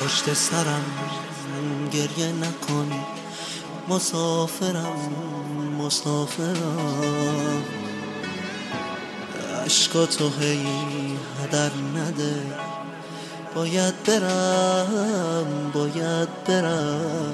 پشت سرم گریه نکن، مسافرم مسافرم. عشقاتو هی هدر نده، باید برم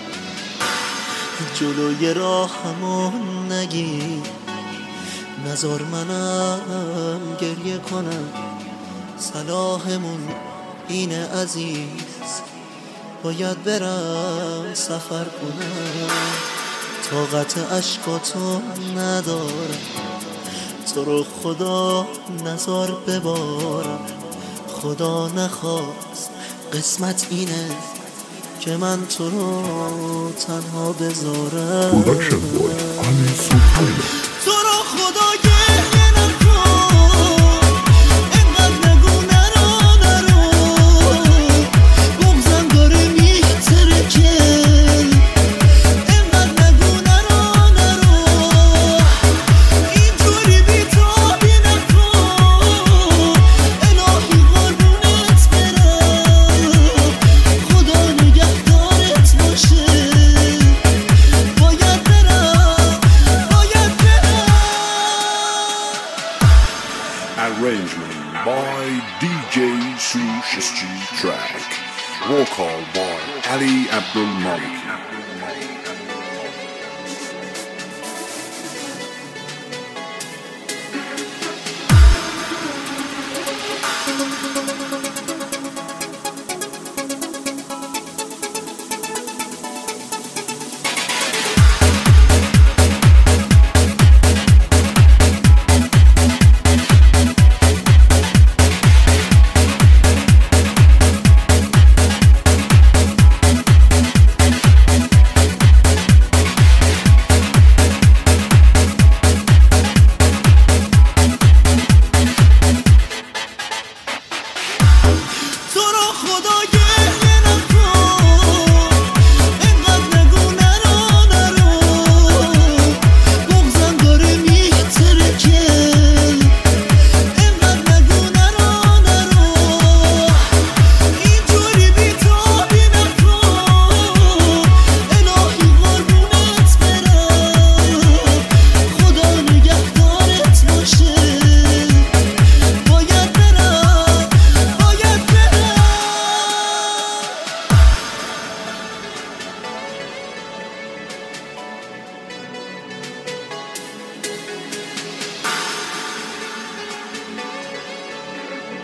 جلوی راهمو نگیر، نذار منم گریه کنم. صلاحمون اینه عزیز، باید برم سفر کنم. طاقت عشقاتو ندارم، تو رو خدا نذار ببارم. خدا نخواست قسمت اینه که من تو رو تنها بذارم. تو رو خدا گریه نکن، اینقدر نگو نرو بغضم داره میترکه. اینقدر نگو نرو اینطوری بیتابی نکن. الهی قربونت برم، خدا نگهدارت باشه. باید برم. Arrangement by DJ Sush Street Track. Vocal by Ali Abdul Malik.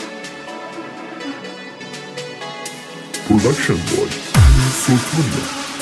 Production boy, Sultan.